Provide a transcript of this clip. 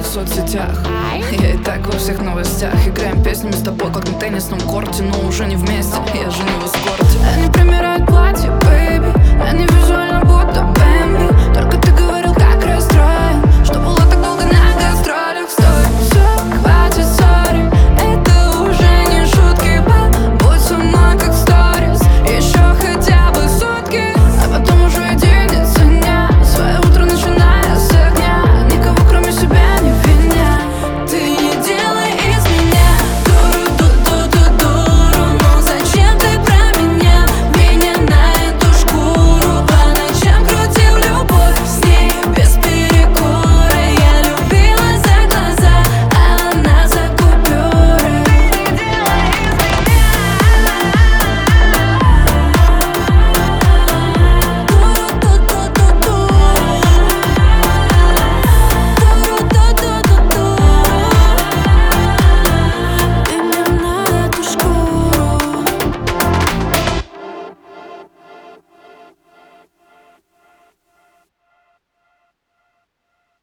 соцсетях. Я и так во всех новостях. Играем песнями с тобой, как на теннисном корте, но уже не вместе, я же не в эскорте. Они примеряют платье, бэйби, они визуально